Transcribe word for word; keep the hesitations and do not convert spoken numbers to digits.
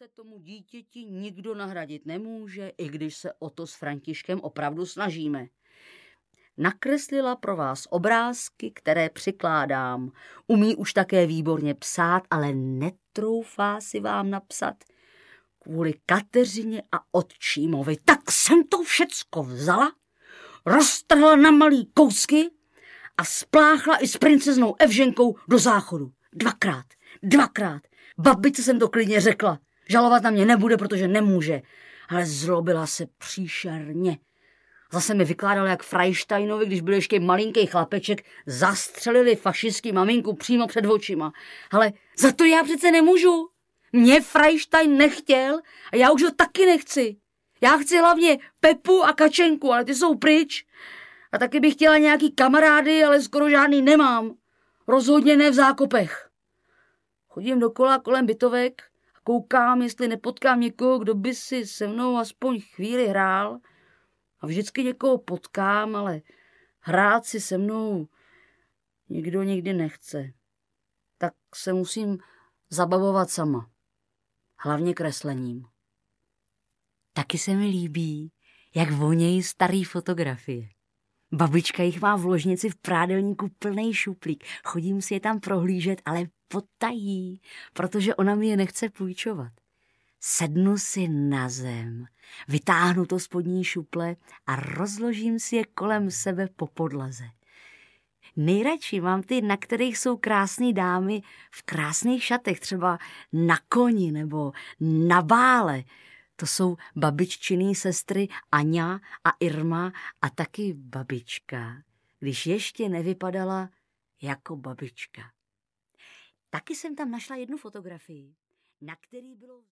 se tomu dítěti nikdo nahradit nemůže, i když se o to s Františkem opravdu snažíme. Nakreslila pro vás obrázky, které přikládám. Umí už také výborně psát, ale netroufá si vám napsat. Kvůli Kateřině a otčímovi. Tak jsem to všecko vzala, roztrhla na malý kousky a spláchla i s princeznou Evženkou do záchodu. Dvakrát, dvakrát. Babičce jsem to klidně řekla. Žalovat na mě nebude, protože nemůže. Ale zlobila se příšerně. Zase mi vykládala, jak Freisteinovi, když byl ještě malinký chlapeček, zastřelili fašistský maminku přímo před očima. Ale za to já přece nemůžu. Mě Freistein nechtěl a já už ho taky nechci. Já chci hlavně Pepu a Kačenku, ale ty jsou pryč. A taky bych chtěla nějaký kamarády, ale skoro žádný nemám. Rozhodně ne v Zákopech. Chodím dokola kolem bytovek a koukám, jestli nepotkám někoho, kdo by si se mnou aspoň chvíli hrál. A vždycky někoho potkám, ale hrát si se mnou nikdo nikdy nechce. Tak se musím zabavovat sama. Hlavně kreslením. Taky se mi líbí, jak vonějí starý fotografie. Babička jich má v ložnici v prádelníku plnej šuplík. Chodím si je tam prohlížet, ale potají, protože ona mi je nechce půjčovat. Sednu si na zem, vytáhnu to spodní šuple a rozložím si je kolem sebe po podlaze. Nejradši mám ty, na kterých jsou krásné dámy v krásných šatech, třeba na koni nebo na bále. To jsou babiččiny sestry Aňa a Irma a taky babička, když ještě nevypadala jako babička. Taky jsem tam našla jednu fotografii, na který bylo...